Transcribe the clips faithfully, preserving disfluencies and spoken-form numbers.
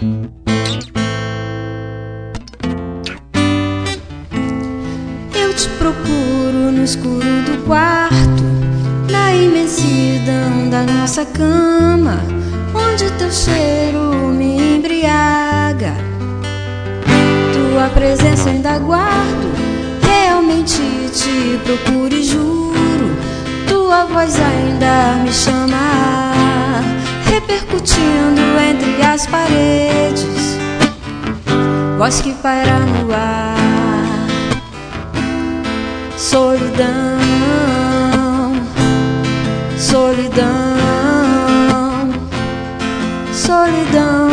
Eu te procuro no escuro do quarto, na imensidão da nossa cama, onde teu cheiro me embriaga. Tua presença ainda guardo, realmente te procuro e juro. Tua voz ainda me chama, repercutindo entre as paredes, voz que paira no ar. Solidão, solidão, solidão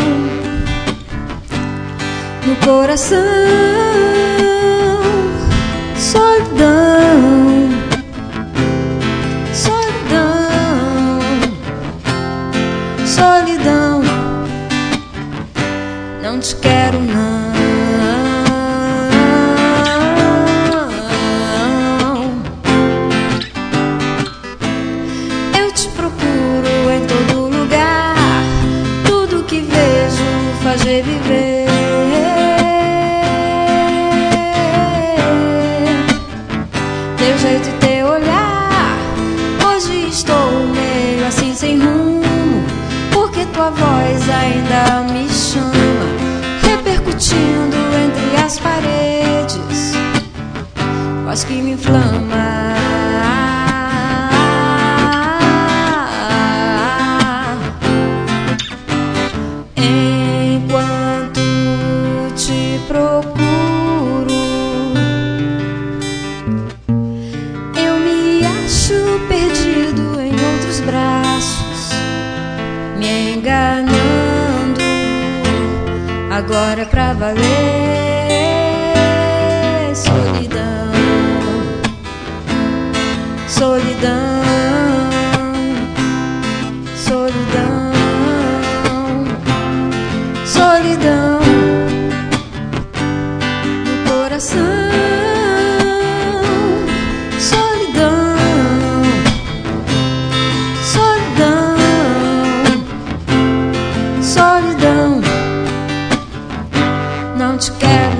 no coração. Solidão, solidão, solidão. Não te quero não. Eu te procuro em todo lugar, tudo que vejo faz reviver. Teu jeito e teu olhar, hoje estou meio assim sem rumo, porque tua voz ainda me chama, repercutindo entre as paredes, voz que me inflama. Enquanto te procuro, eu me acho perdido em outros braços, me enganando. Agora é pra valer. Solidão, solidão, solidão, solidão no coração. Solidão, solidão, solidão. Não te quero.